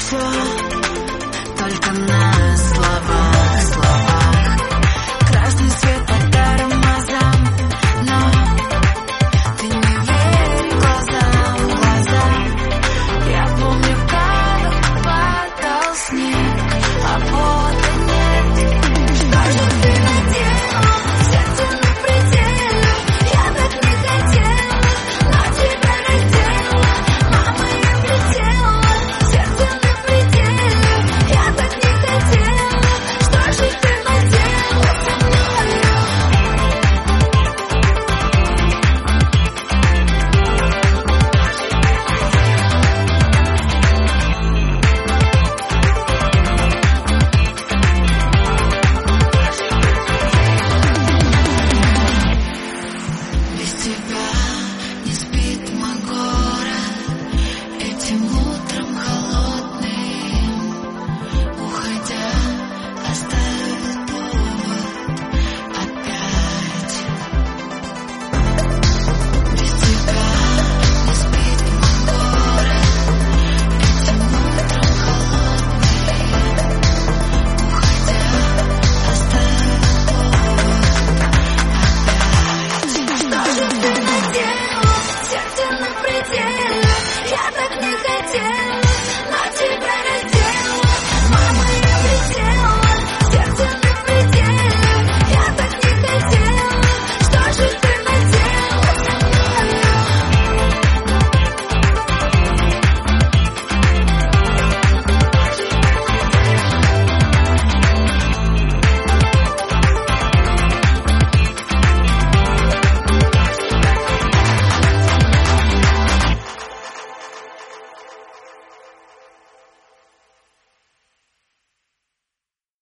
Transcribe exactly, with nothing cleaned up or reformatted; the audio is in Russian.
все только на словах, словах. Красный свет по тормозам, но ты не верь глазам, глазам. Я помню, как падал снег, а пота нет. Что же ты наделал? Сердце на пределе. Я так не хотела, но тебя раздела. Мама, я влетела. Сердце на пределе. Я так не хотела. Что же ты наделал со мною? Без тебя не спит мой город этим утром холодным. Уходя, оставит повод опять. Без тебя не спит мой город этим утром холодным. Уходя, оставит повод опять. Что же ты наделал? Сердце на пределе. Я так не хотела.